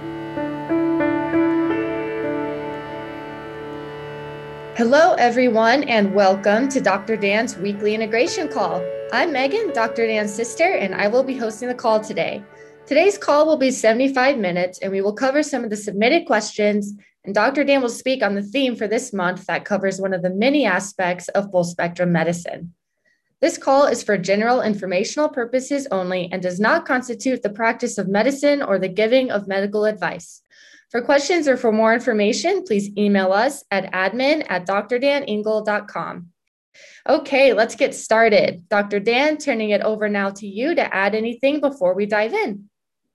Hello, everyone, and welcome to Dr. Dan's weekly integration call. I'm Megan, Dr. Dan's sister, and I will be hosting the call today. Today's call will be 75 minutes, and we will cover some of the submitted questions, and Dr. Dan will speak on the theme for this month that covers one of the many aspects of full spectrum medicine. This call is for general informational purposes only and does not constitute the practice of medicine or the giving of medical advice. For questions or for more information, please email us at admin@drdaningle.com. Okay, let's get started. Dr. Dan, turning it over now to you to add anything before we dive in.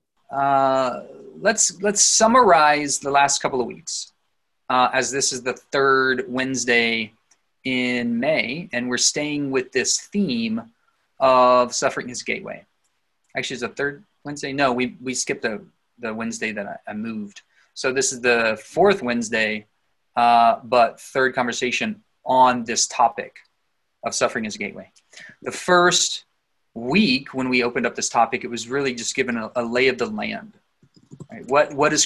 Let's summarize the last couple of weeks, as this is the third Wednesday in May, and we're staying with this theme of suffering is gateway. Actually, it's the third Wednesday. No, we skipped the Wednesday that I moved. So this is the fourth Wednesday, but third conversation on this topic of suffering as a gateway. The first week when we opened up this topic, it was really just given a lay of the land. Right? What's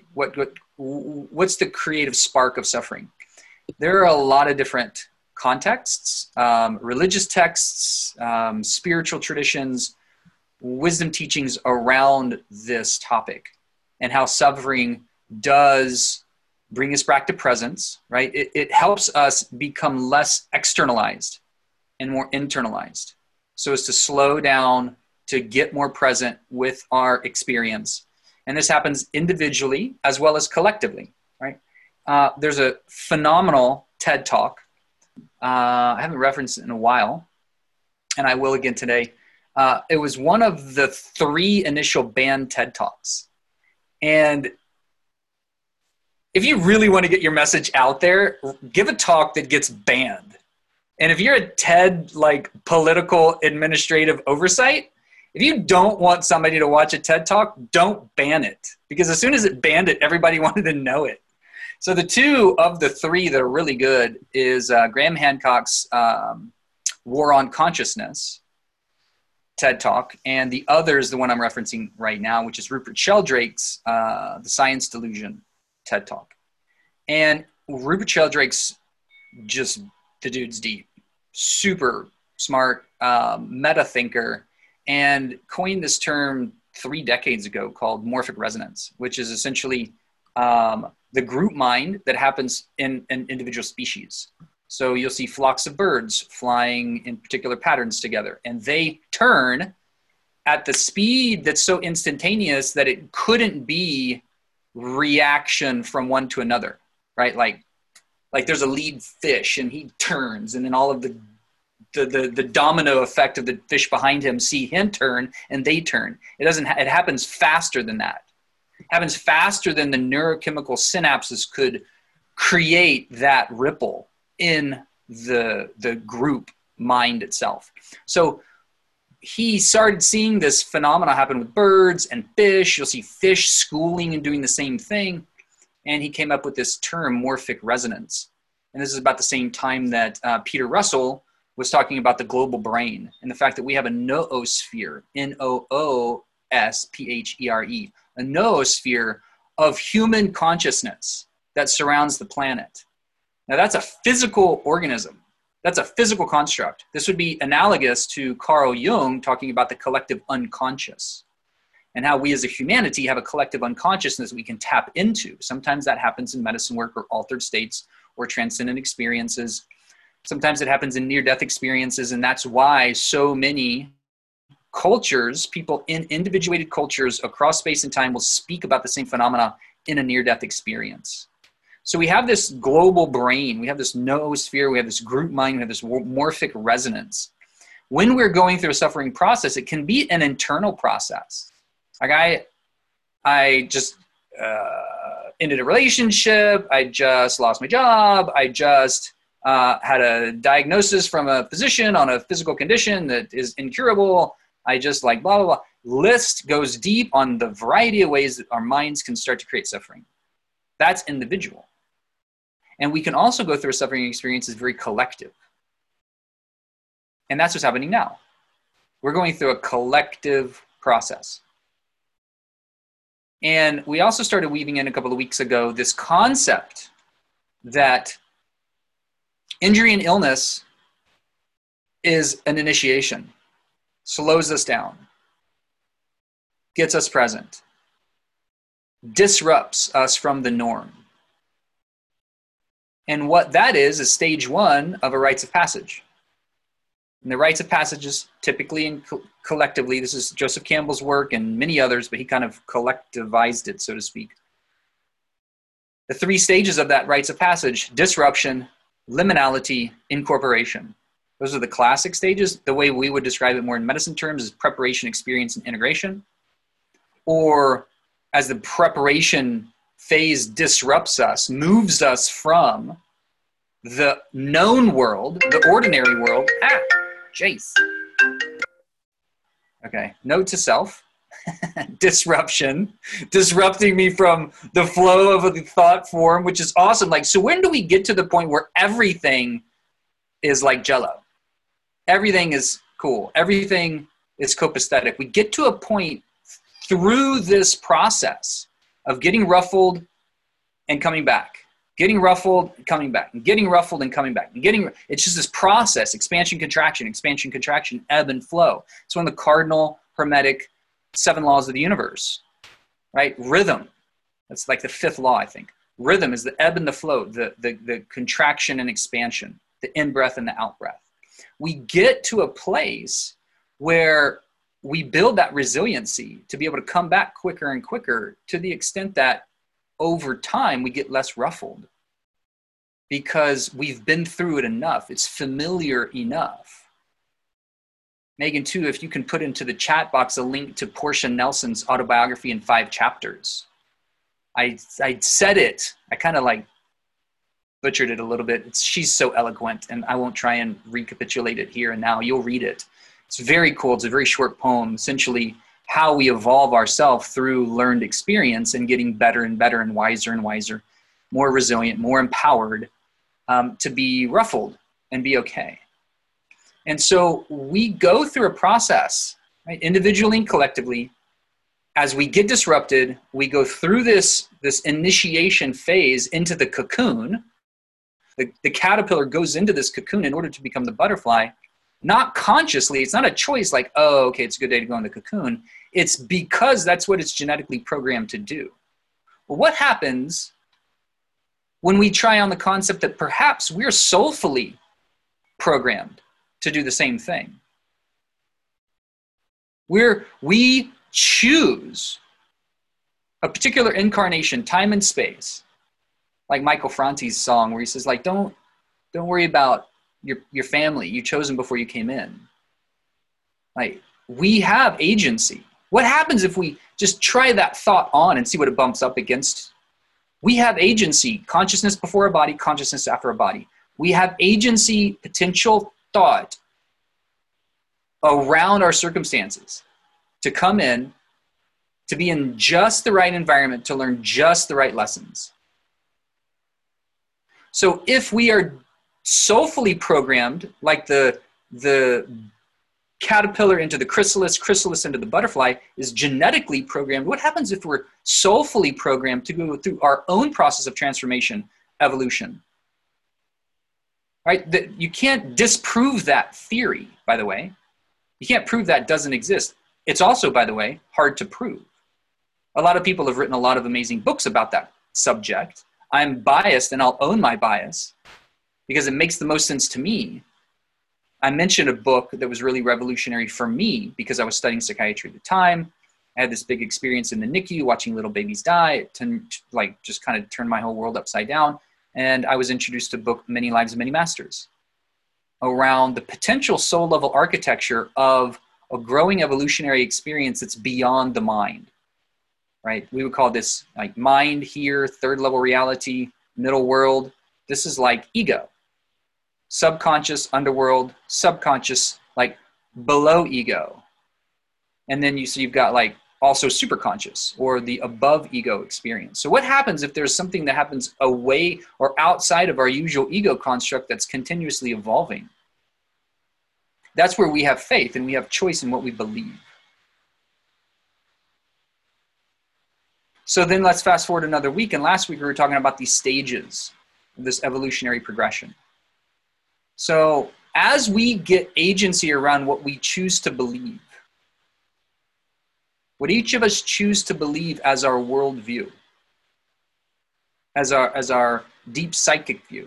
the creative spark of suffering? There are a lot of different contexts, religious texts, spiritual traditions, wisdom teachings around this topic, and how suffering does bring us back to presence, right? It helps us become less externalized and more internalized, so as to slow down, to get more present with our experience. And this happens individually as well as collectively, right? There's a phenomenal TED Talk. I haven't referenced it in a while, and I will again today. It was one of the 3 initial banned TED Talks. And if you really want to get your message out there, give a talk that gets banned. And if you're a TED, like political administrative oversight, if you don't want somebody to watch a TED Talk, don't ban it. Because as soon as it banned it, everybody wanted to know it. So the 2 of the 3 that are really good is Graham Hancock's War on Consciousness TED Talk, and the other is the one I'm referencing right now, which is Rupert Sheldrake's The Science Delusion TED Talk. And Rupert Sheldrake's just, the dude's deep, super smart, meta thinker, and coined this term 3 decades ago called morphic resonance, which is essentially the group mind that happens in an individual species. So you'll see flocks of birds flying in particular patterns together, and they turn at the speed that's so instantaneous that it couldn't be reaction from one to another, right? Like there's a lead fish and he turns, and then all of the domino effect of the fish behind him see him turn and they turn. It happens faster than that. It happens faster than the neurochemical synapses could create that ripple in the group mind itself. So he started seeing this phenomena happen with birds and fish. You'll see fish schooling and doing the same thing. And he came up with this term, morphic resonance. And this is about the same time that Peter Russell was talking about the global brain and the fact that we have a noosphere, Noosphere, a noosphere of human consciousness that surrounds the planet. Now that's a physical organism. That's a physical construct. This would be analogous to Carl Jung talking about the collective unconscious and how we as a humanity have a collective unconsciousness we can tap into. Sometimes that happens in medicine work or altered states or transcendent experiences. Sometimes it happens in near-death experiences, and that's why so many cultures, people in individuated cultures across space and time will speak about the same phenomena in a near-death experience. So we have this global brain, we have this noosphere, we have this group mind, we have this morphic resonance. When we're going through a suffering process, it can be an internal process. Like I just ended a relationship, I just lost my job, I just had a diagnosis from a physician on a physical condition that is incurable, I just like blah, blah, blah. List goes deep on the variety of ways that our minds can start to create suffering. That's individual. And we can also go through a suffering experience that's very collective. And that's what's happening now. We're going through a collective process. And we also started weaving in a couple of weeks ago this concept that injury and illness is an initiation, slows us down, gets us present, disrupts us from the norm. And what that is stage one of a rites of passage. And the rites of passages, typically and collectively, this is Joseph Campbell's work and many others, but he kind of collectivized it, so to speak. The three stages of that rites of passage: disruption, liminality, incorporation. Those are the classic stages. The way we would describe it more in medicine terms is preparation, experience, and integration. Or as the preparation phase disrupts us, moves us from the known world, the ordinary world. Jace. Okay, note to self. Disruption, disrupting me from the flow of the thought form, which is awesome. Like, so when do we get to the point where everything is like Jello? Everything is cool. Everything is copacetic. We get to a point through this process of getting ruffled and coming back, getting ruffled, coming back, and getting ruffled and coming back, and it's just this process: expansion, contraction, ebb and flow. It's one of the cardinal hermetic 7 laws of the universe, right? Rhythm. That's like the 5th law, I think. Rhythm is the ebb and the flow, the contraction and expansion, the in-breath and the out-breath. We get to a place where we build that resiliency to be able to come back quicker and quicker, to the extent that over time we get less ruffled because we've been through it enough. It's familiar enough. Megan, too, if you can put into the chat box a link to Portia Nelson's autobiography in 5 chapters. I said it. I kind of like butchered it a little bit. She's so eloquent, and I won't try and recapitulate it here and now. You'll read it. It's very cool. It's a very short poem, essentially how we evolve ourselves through learned experience and getting better and better and wiser, more resilient, more empowered to be ruffled and be okay. And so we go through a process, right, individually and collectively. As we get disrupted, we go through this initiation phase into the cocoon. The caterpillar goes into this cocoon in order to become the butterfly, not consciously. It's not a choice like, oh, okay, it's a good day to go in the cocoon. It's because that's what it's genetically programmed to do. Well, what happens when we try on the concept that perhaps we're soulfully programmed to do the same thing? We choose a particular incarnation, time and space, like Michael Franti's song where he says, like, don't worry about your family. You chose them before you came in. Like, we have agency. What happens if we just try that thought on and see what it bumps up against? We have agency, consciousness before a body, consciousness after a body. We have agency, potential thought around our circumstances to come in, to be in just the right environment, to learn just the right lessons. So if we are soulfully programmed, like the caterpillar into the chrysalis into the butterfly is genetically programmed, what happens if we're soulfully programmed to go through our own process of transformation, evolution? Right? You can't disprove that theory, by the way. You can't prove that doesn't exist. It's also, by the way, hard to prove. A lot of people have written a lot of amazing books about that subject. I'm biased, and I'll own my bias because it makes the most sense to me. I mentioned a book that was really revolutionary for me because I was studying psychiatry at the time. I had this big experience in the NICU watching little babies die. It just kind of turned my whole world upside down. And I was introduced to the book Many Lives, Many Masters, around the potential soul level architecture of a growing evolutionary experience that's beyond the mind, right? We would call this like mind here, third level reality, middle world. This is like ego, subconscious, underworld, subconscious, like below ego. And then you've got like also superconscious or the above ego experience. So what happens if there's something that happens away or outside of our usual ego construct that's continuously evolving? That's where we have faith and we have choice in what we believe. So then let's fast forward another week. And last week we were talking about these stages of this evolutionary progression. So as we get agency around what we choose to believe, what each of us choose to believe as our worldview, as our deep psychic view,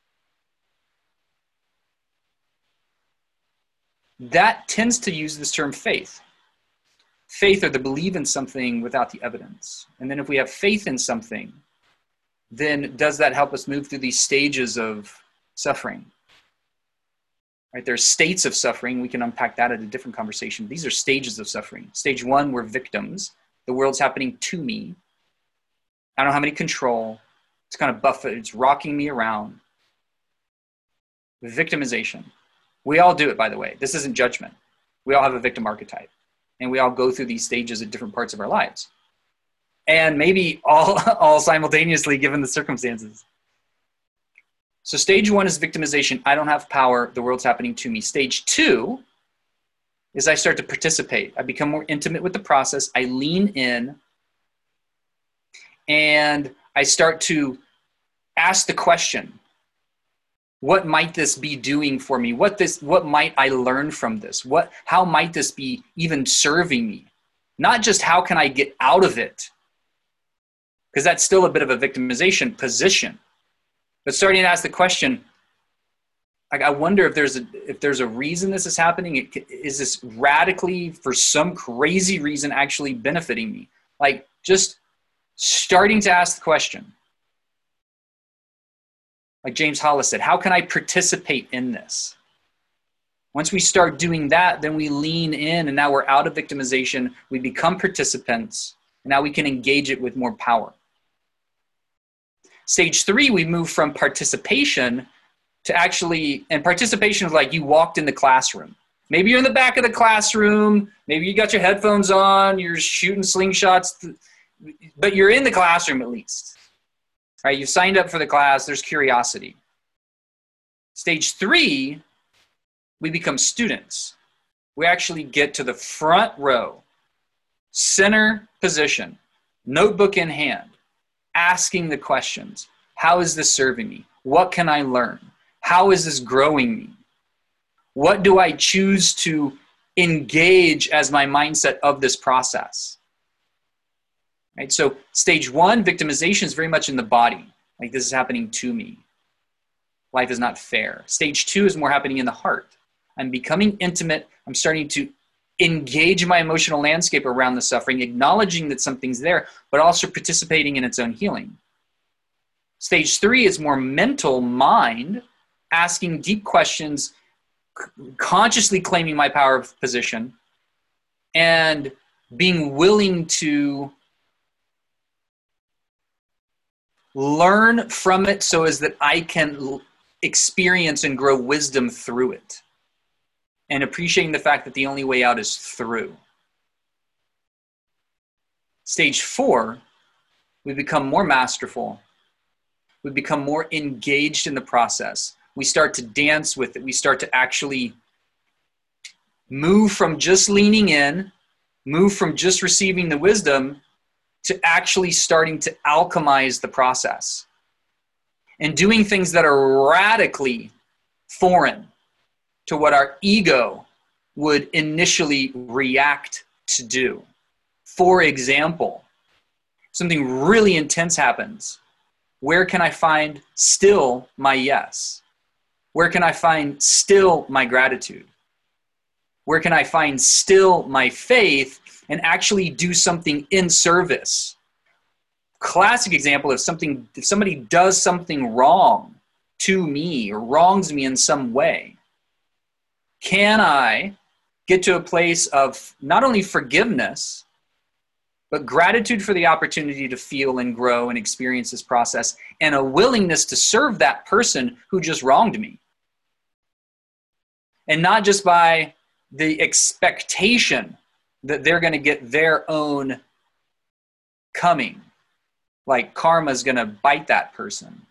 that tends to use this term faith. Faith, or the believe in something without the evidence. And then if we have faith in something, then does that help us move through these stages of suffering? Right? There's states of suffering. We can unpack that at a different conversation. These are stages of suffering. Stage one, we're victims. The world's happening to me. I don't have any control. It's kind of buffeted. It's rocking me around. Victimization. We all do it, by the way. This isn't judgment. We all have a victim archetype. And we all go through these stages at different parts of our lives. And maybe all simultaneously, given the circumstances. So stage one is victimization. I don't have power. The world's happening to me. Stage two is I start to participate. I become more intimate with the process. I lean in. And I start to ask the question, what might this be doing for me? What might I learn from this? How might this be even serving me? Not just how can I get out of it? Because that's still a bit of a victimization position. But starting to ask the question, like, I wonder if there's a reason this is happening. Is this radically, for some crazy reason, actually benefiting me? Like, just starting to ask the question. Like James Hollis said, how can I participate in this? Once we start doing that, then we lean in, and now we're out of victimization. We become participants, and now we can engage it with more power. Stage three, we move from participation to actually, and participation is like you walked in the classroom. Maybe you're in the back of the classroom. Maybe you got your headphones on. You're shooting slingshots, but you're in the classroom at least. Right, you signed up for the class, there's curiosity. Stage three, we become students. We actually get to the front row, center position, notebook in hand, asking the questions. How is this serving me? What can I learn? How is this growing me? What do I choose to engage as my mindset of this process? Right? So stage one, victimization, is very much in the body. Like, this is happening to me. Life is not fair. Stage two is more happening in the heart. I'm becoming intimate. I'm starting to engage my emotional landscape around the suffering, acknowledging that something's there, but also participating in its own healing. Stage three is more mental, mind, asking deep questions, consciously claiming my power of position, and being willing to learn from it so as that I can experience and grow wisdom through it. And appreciating the fact that the only way out is through. Stage four, we become more masterful. We become more engaged in the process. We start to dance with it. We start to actually move from just leaning in, move from just receiving the wisdom, to actually starting to alchemize the process and doing things that are radically foreign to what our ego would initially react to do. For example, something really intense happens. Where can I find still my yes? Where can I find still my gratitude? Where can I find still my faith and actually do something in service? Classic example, if somebody does something wrong to me or wrongs me in some way, can I get to a place of not only forgiveness, but gratitude for the opportunity to feel and grow and experience this process, and a willingness to serve that person who just wronged me? And not just by the expectation that they're going to get their own coming, like karma's going to bite that person,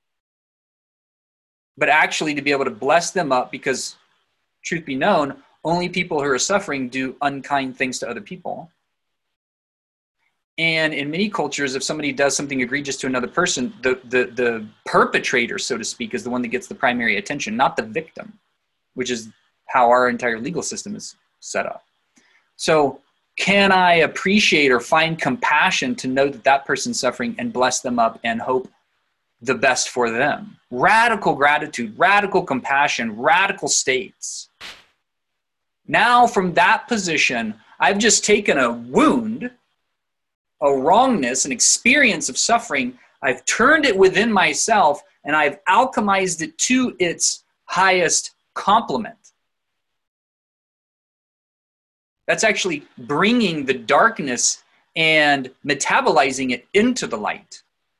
but actually to be able to bless them up, because truth be known, only people who are suffering do unkind things to other people. And in many cultures, if somebody does something egregious to another person, the perpetrator, so to speak, is the one that gets the primary attention, not the victim, which is how our entire legal system is set up. So can I appreciate or find compassion to know that that person's suffering and bless them up and hope the best for them? Radical gratitude, radical compassion, radical states. Now from that position, I've just taken a wound, a wrongness, an experience of suffering. I've turned it within myself and I've alchemized it to its highest complement. That's actually bringing the darkness and metabolizing it into the light.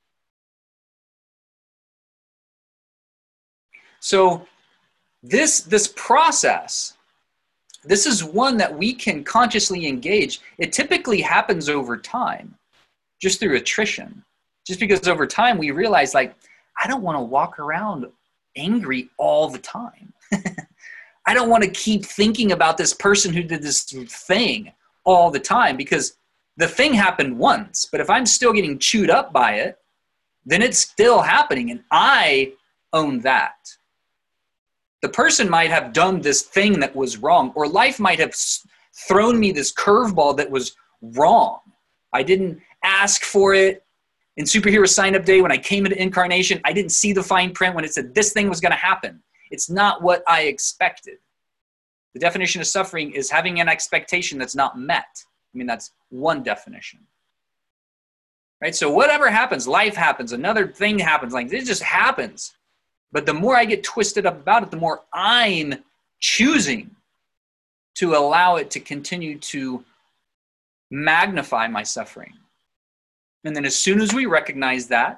So this process, this is one that we can consciously engage. It typically happens over time, just through attrition. Just because over time we realize, like, I don't want to walk around angry all the time. I don't want to keep thinking about this person who did this thing all the time, because the thing happened once. But if I'm still getting chewed up by it, then it's still happening, and I own that. The person might have done this thing that was wrong, or life might have thrown me this curveball that was wrong. I didn't ask for it. In Superhero Sign-Up Day, when I came into incarnation, I didn't see the fine print when it said this thing was going to happen. It's not what I expected. The definition of suffering is having an expectation that's not met. I mean, that's one definition. Right? So whatever happens, life happens, another thing happens, like it just happens. But the more I get twisted up about it, the more I'm choosing to allow it to continue to magnify my suffering. And then as soon as we recognize that,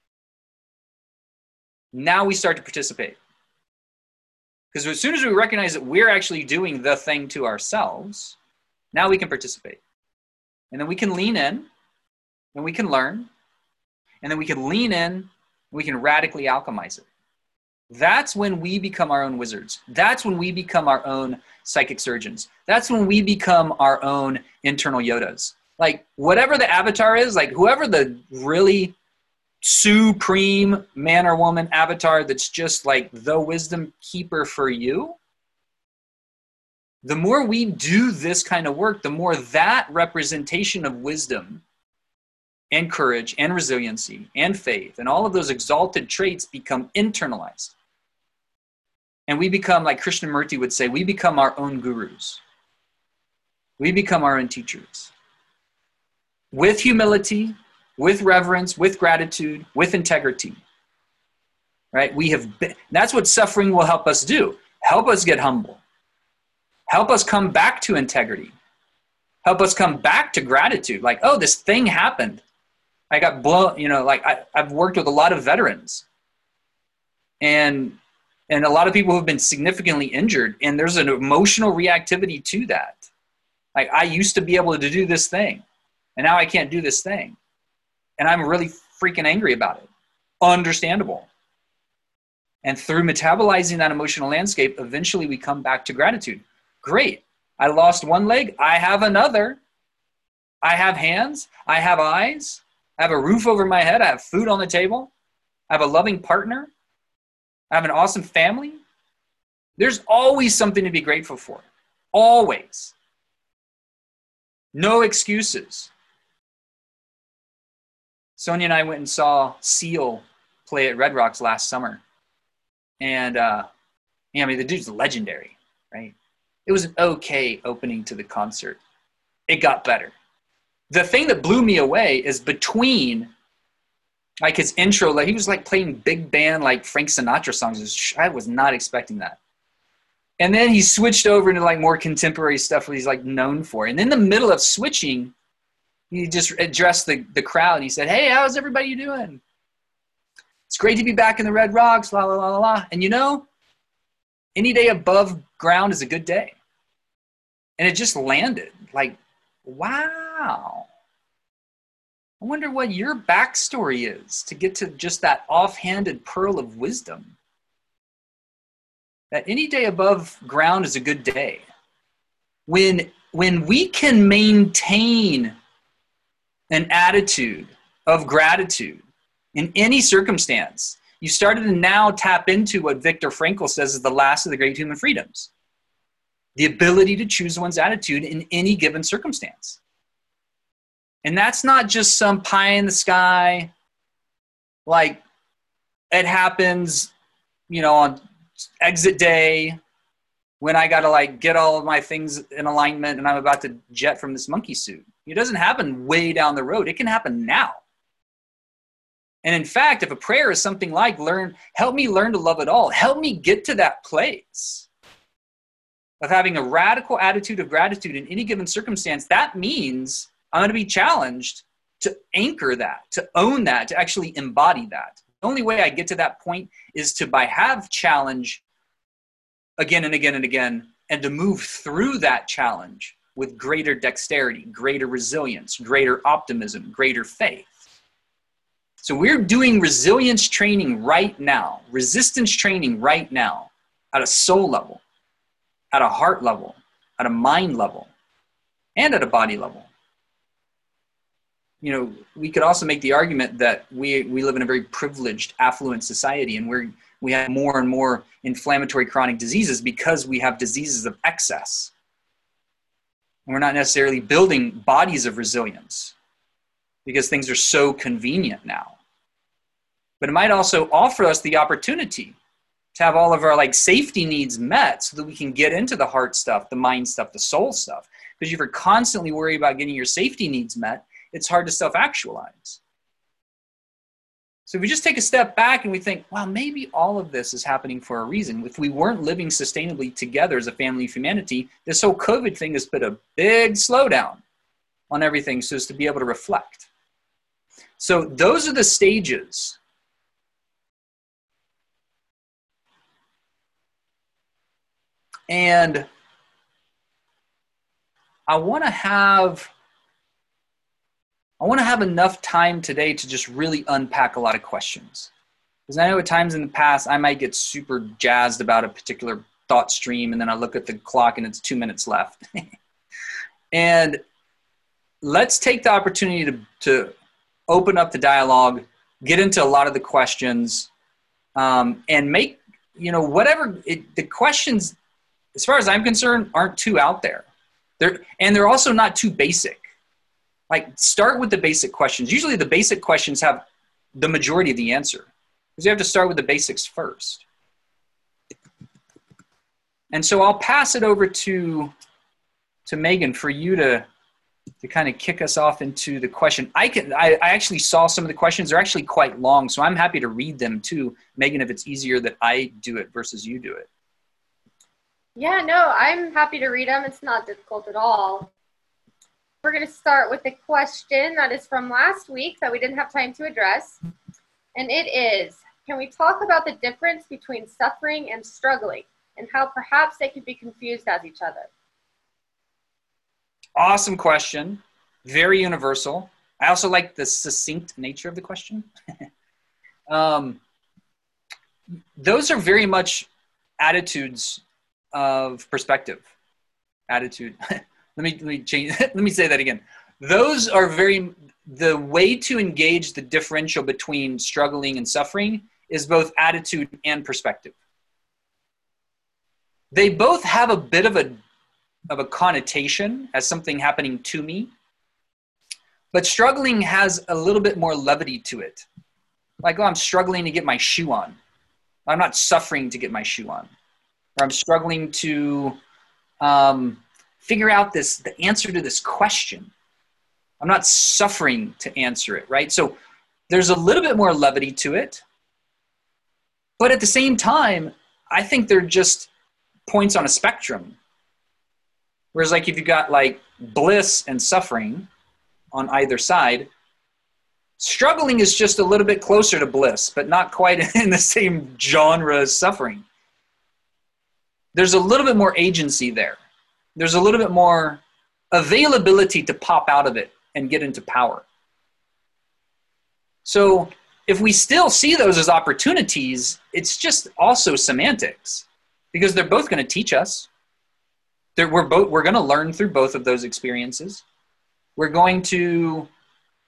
now we start to participate. Because as soon as we recognize that we're actually doing the thing to ourselves, now we can participate. And then we can lean in, and we can learn, and then we can lean in, and we can radically alchemize it. That's when we become our own wizards. That's when we become our own psychic surgeons. That's when we become our own internal Yodas. Like whatever the avatar is, like whoever the really supreme man or woman avatar that's just like the wisdom keeper for you, the more we do this kind of work, the more that representation of wisdom and courage and resiliency and faith and all of those exalted traits become internalized. And we become, like Krishnamurti would say, we become our own gurus. We become our own teachers. With humility, with reverence, with gratitude, with integrity. Right? We have been, that's what suffering will help us do. Help us get humble. Help us come back to integrity. Help us come back to gratitude. Like, oh, this thing happened. I got blown, like I've worked with a lot of veterans. And a lot of people who have been significantly injured. And there's an emotional reactivity to that. Like, I used to be able to do this thing. And now I can't do this thing. And I'm really freaking angry about it. Understandable. And through metabolizing that emotional landscape, eventually we come back to gratitude. Great. I lost one leg. I have another. I have hands. I have eyes. I have a roof over my head. I have food on the table. I have a loving partner. I have an awesome family. There's always something to be grateful for. Always. No excuses. Sonia and I went and saw Seal play at Red Rocks last summer. And, the dude's legendary, right? It was an okay opening to the concert. It got better. The thing that blew me away is between, like, his intro, like, he was, like, playing big band, like, Frank Sinatra songs. I was not expecting that. And then he switched over into, like, more contemporary stuff that he's, like, known for. And in the middle of switching, he just addressed the crowd, and he said, "Hey, how's everybody doing? It's great to be back in the Red Rocks, la, la, la, la, la. And any day above ground is a good day." And it just landed. Like, wow. I wonder what your backstory is to get to just that offhanded pearl of wisdom. That any day above ground is a good day. When we can maintain an attitude of gratitude in any circumstance, you started to now tap into what Viktor Frankl says is the last of the great human freedoms. The ability to choose one's attitude in any given circumstance. And that's not just some pie in the sky, like it happens, on exit day when I got to like get all of my things in alignment and I'm about to jet from this monkey suit. It doesn't happen way down the road. It can happen now. And in fact, if a prayer is something like, help me learn to love it all, help me get to that place of having a radical attitude of gratitude in any given circumstance, that means I'm going to be challenged to anchor that, to own that, to actually embody that. The only way I get to that point is to have challenge again and again and again, and to move through that challenge with greater dexterity, greater resilience, greater optimism, greater faith. So we're doing resilience training right now, resistance training right now, at a soul level, at a heart level, at a mind level, and at a body level. We could also make the argument that we live in a very privileged, affluent society, and we have more and more inflammatory chronic diseases because we have diseases of excess. And we're not necessarily building bodies of resilience because things are so convenient now. But it might also offer us the opportunity to have all of our safety needs met so that we can get into the heart stuff, the mind stuff, the soul stuff. Because if you're constantly worried about getting your safety needs met, it's hard to self-actualize. So if we just take a step back and we think, wow, maybe all of this is happening for a reason. If we weren't living sustainably together as a family of humanity, this whole COVID thing has put a big slowdown on everything so as to be able to reflect. So those are the stages. And I want to have enough time today to just really unpack a lot of questions. Because I know at times in the past, I might get super jazzed about a particular thought stream, and then I look at the clock and it's 2 minutes left. And let's take the opportunity to open up the dialogue, get into a lot of the questions, and make, the questions, as far as I'm concerned, aren't too out there. They're also not too basic. Start with the basic questions. Usually the basic questions have the majority of the answer, because you have to start with the basics first. And so I'll pass it over to Megan for you to kind of kick us off into the question. I actually saw some of the questions. They're actually quite long, so I'm happy to read them too, Megan, if it's easier that I do it versus you do it. Yeah, no, I'm happy to read them. It's not difficult at all. We're going to start with a question that is from last week that we didn't have time to address. And it is, can we talk about the difference between suffering and struggling and how perhaps they could be confused as each other? Awesome question. Very universal. I also like the succinct nature of the question. Those are very much attitudes of perspective. Attitude. Let me change. Let me say that again. Those are the way to engage the differential between struggling and suffering is both attitude and perspective. They both have a bit of a connotation as something happening to me, but struggling has a little bit more levity to it. Like, oh, I'm struggling to get my shoe on. I'm not suffering to get my shoe on. Or I'm struggling to figure out the answer to this question. I'm not suffering to answer it, right? So there's a little bit more levity to it. But at the same time, I think they're just points on a spectrum. Whereas if you've got bliss and suffering on either side, struggling is just a little bit closer to bliss, but not quite in the same genre as suffering. There's a little bit more agency there. There's a little bit more availability to pop out of it and get into power. So if we still see those as opportunities, it's just also semantics, because they're both going to teach us. We're going to learn through both of those experiences. We're going to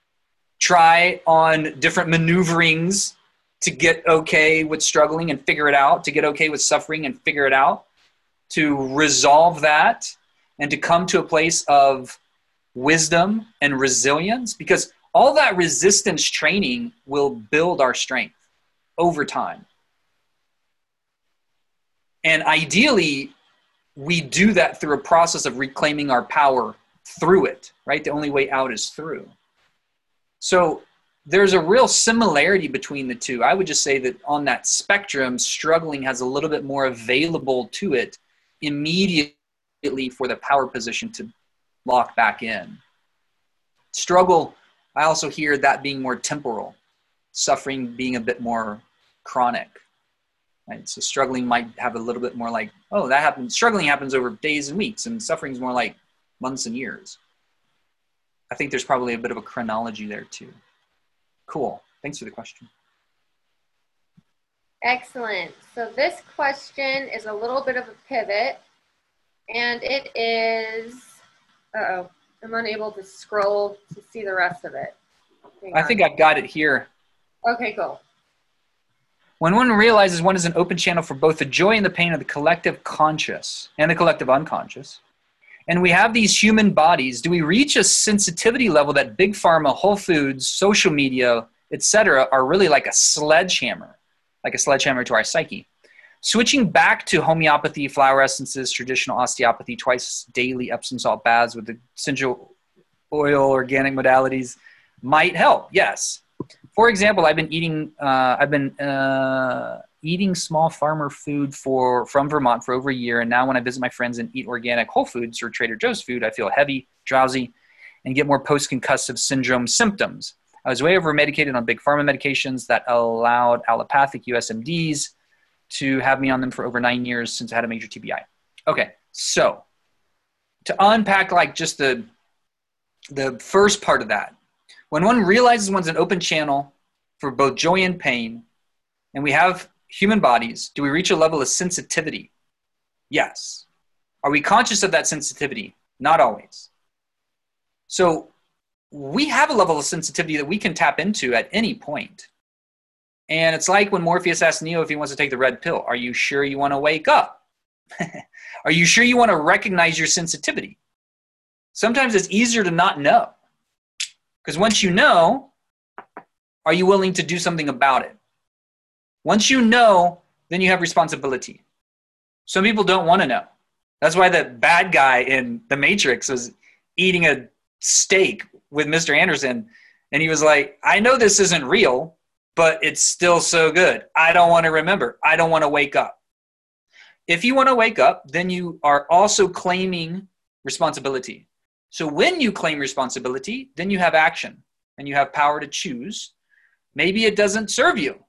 try on different maneuverings to get okay with struggling and figure it out, to get okay with suffering and figure it out, to resolve that, and to come to a place of wisdom and resilience, because all that resistance training will build our strength over time. And ideally, we do that through a process of reclaiming our power through it, right? The only way out is through. So there's a real similarity between the two. I would just say that on that spectrum, struggling has a little bit more available to it immediately for the power position to lock back in. Struggle, I also hear that being more temporal, suffering being a bit more chronic. Right? So struggling might have a little bit more like, oh, that happens. Struggling happens over days and weeks, and suffering is more like months and years. I think there's probably a bit of a chronology there too. Cool. Thanks for the question. Excellent. So this question is a little bit of a pivot, and it is, uh-oh, I'm unable to scroll to see the rest of it. I think I've got it here. Okay, cool. When one realizes one is an open channel for both the joy and the pain of the collective conscious and the collective unconscious, and we have these human bodies, do we reach a sensitivity level that big pharma, Whole Foods, social media, etc., are really like a sledgehammer to our psyche? Switching back to homeopathy, flower essences, traditional osteopathy, twice daily Epsom salt baths with the essential oil, organic modalities might help. Yes. For example, I've been eating small farmer food from Vermont for over a year, and now when I visit my friends and eat organic Whole Foods or Trader Joe's food, I feel heavy, drowsy, and get more post-concussive syndrome symptoms. I was way over-medicated on big pharma medications that allowed allopathic USMDs to have me on them for over 9 years since I had a major TBI. Okay, so to unpack like just the first part of that, when one realizes one's an open channel for both joy and pain, and we have human bodies, do we reach a level of sensitivity? Yes. Are we conscious of that sensitivity? Not always. So we have a level of sensitivity that we can tap into at any point. And it's like when Morpheus asked Neo if he wants to take the red pill. Are you sure you want to wake up? Are you sure you want to recognize your sensitivity? Sometimes it's easier to not know. Because once you know, are you willing to do something about it? Once you know, then you have responsibility. Some people don't want to know. That's why the bad guy in The Matrix was eating a steak with Mr. Anderson. And he was like, I know this isn't real, but it's still so good. I don't want to remember. I don't want to wake up. If you want to wake up, then you are also claiming responsibility. So when you claim responsibility, then you have action and you have power to choose. Maybe it doesn't serve you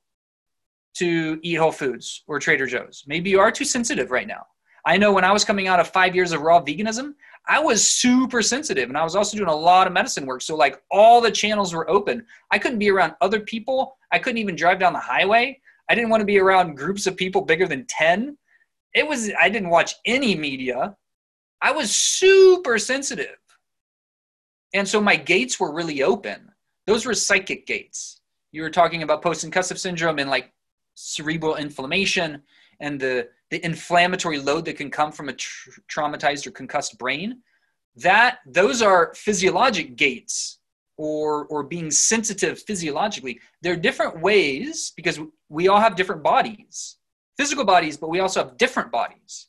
to eat Whole Foods or Trader Joe's. Maybe you are too sensitive right now. I know when I was coming out of 5 years of raw veganism, I was super sensitive, and I was also doing a lot of medicine work. So like all the channels were open. I couldn't be around other people. I couldn't even drive down the highway. I didn't want to be around groups of people bigger than 10. I didn't watch any media. I was super sensitive. And so my gates were really open. Those were psychic gates. You were talking about post-concussive syndrome and like cerebral inflammation and the inflammatory load that can come from a traumatized or concussed brain. Those are physiologic gates or being sensitive physiologically. They're different ways because we all have different bodies, physical bodies, but we also have different bodies.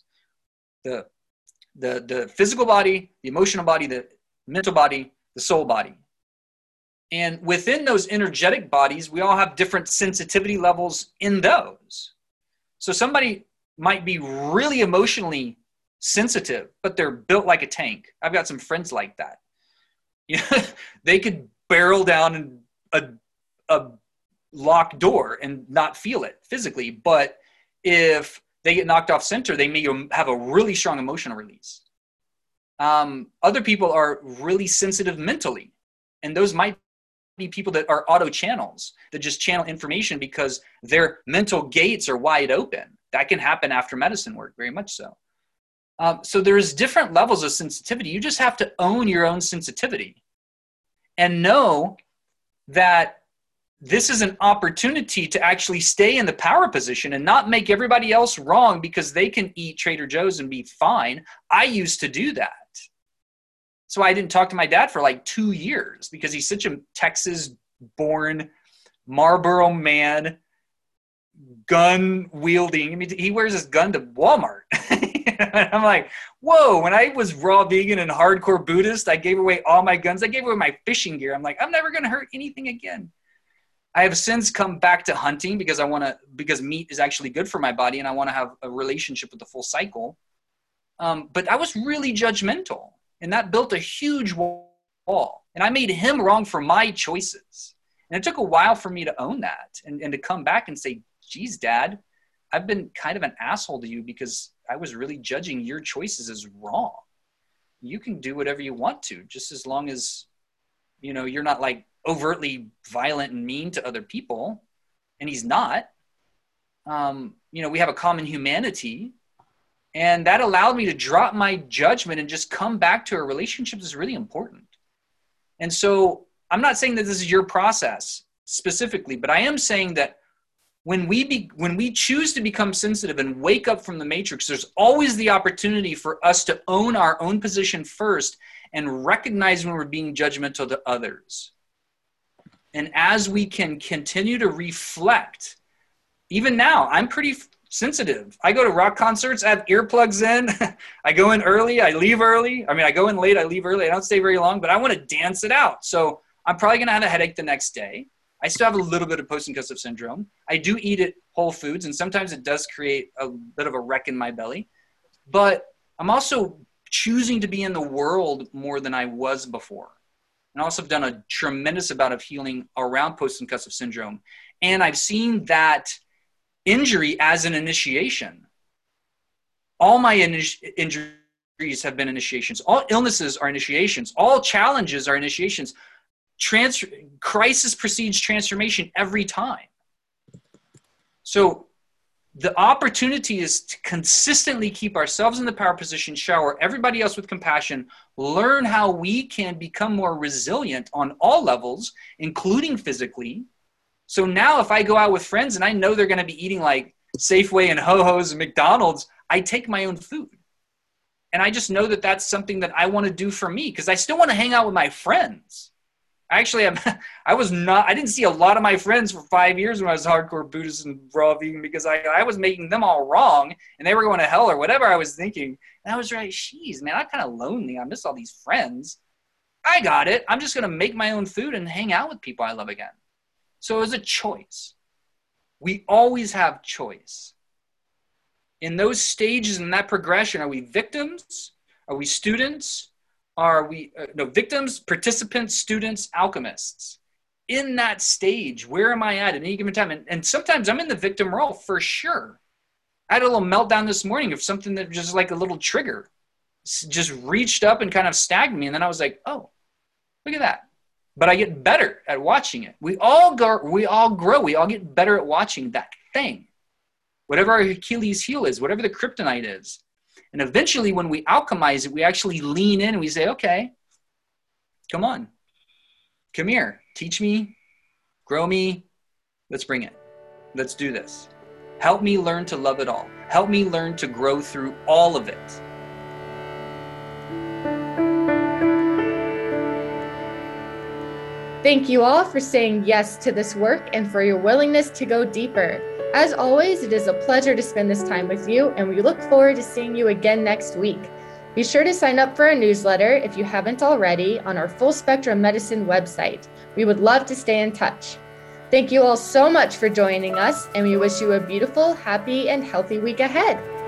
The physical body, the emotional body, the mental body, the soul body. And within those energetic bodies, we all have different sensitivity levels in those. So somebody might be really emotionally sensitive, but they're built like a tank. I've got some friends like that. You know, they could barrel down a locked door and not feel it physically. But if they get knocked off center, they may have a really strong emotional release. Other people are really sensitive mentally, and those might be people that are auto channels that just channel information because their mental gates are wide open. That can happen after medicine work, very much so. So there's different levels of sensitivity. You just have to own your own sensitivity and know that this is an opportunity to actually stay in the power position and not make everybody else wrong because they can eat Trader Joe's and be fine. I used to do that. So I didn't talk to my dad for like 2 years because he's such a Texas-born Marlboro man, gun wielding. I mean, he wears his gun to Walmart. And I'm like, whoa, when I was raw vegan and hardcore Buddhist, I gave away all my guns. I gave away my fishing gear. I'm like, I'm never going to hurt anything again. I have since come back to hunting because meat is actually good for my body and I want to have a relationship with the full cycle. But I was really judgmental and that built a huge wall. And I made him wrong for my choices. And it took a while for me to own that and to come back and say, geez, Dad, I've been kind of an asshole to you because I was really judging your choices as wrong. You can do whatever you want to, just as long as, you know, you're not like overtly violent and mean to other people. And he's not. You know, we have a common humanity. And that allowed me to drop my judgment and just come back to a relationship that's really important. And so I'm not saying that this is your process specifically, but I am saying that when we choose to become sensitive and wake up from the matrix, there's always the opportunity for us to own our own position first and recognize when we're being judgmental to others. And as we can continue to reflect, even now, I'm pretty sensitive. I go to rock concerts, I have earplugs in, I go in early, I leave early. I mean, I go in late, I leave early. I don't stay very long, but I want to dance it out. So I'm probably going to have a headache the next day. I still have a little bit of post-concussive syndrome. I do eat at Whole Foods, and sometimes it does create a bit of a wreck in my belly. But I'm also choosing to be in the world more than I was before. And I also have done a tremendous amount of healing around post-concussive syndrome. And I've seen that injury as an initiation. All my injuries have been initiations. All illnesses are initiations. All challenges are initiations. Crisis precedes transformation every time. So the opportunity is to consistently keep ourselves in the power position, shower everybody else with compassion, learn how we can become more resilient on all levels, including physically. So now if I go out with friends and I know they're going to be eating like Safeway and Ho-Ho's and McDonald's, I take my own food. And I just know that that's something that I want to do for me because I still want to hang out with my friends. Actually, I didn't see a lot of my friends for 5 years when I was hardcore Buddhist and raw vegan because I was making them all wrong and they were going to hell or whatever I was thinking. And I was like, geez, man, I'm kind of lonely. I miss all these friends. I got it. I'm just going to make my own food and hang out with people I love again. So it was a choice. We always have choice. In those stages, in that progression, are we victims? Are we students? Are we victims, participants, students, alchemists? In that stage, where am I at any given time? And sometimes I'm in the victim role for sure. I had a little meltdown this morning of something that just like a little trigger just reached up and kind of stabbed me. And then I was like, oh, look at that. But I get better at watching it. We all grow. We all get better at watching that thing. Whatever our Achilles heel is, whatever the kryptonite is. And eventually when we alchemize it, we actually lean in and we say, okay, come on, come here, teach me, grow me. Let's bring it. Let's do this. Help me learn to love it all. Help me learn to grow through all of it. Thank you all for saying yes to this work and for your willingness to go deeper. As always, it is a pleasure to spend this time with you, and we look forward to seeing you again next week. Be sure to sign up for our newsletter if you haven't already on our Full Spectrum Medicine website. We would love to stay in touch. Thank you all so much for joining us, and we wish you a beautiful, happy, and healthy week ahead.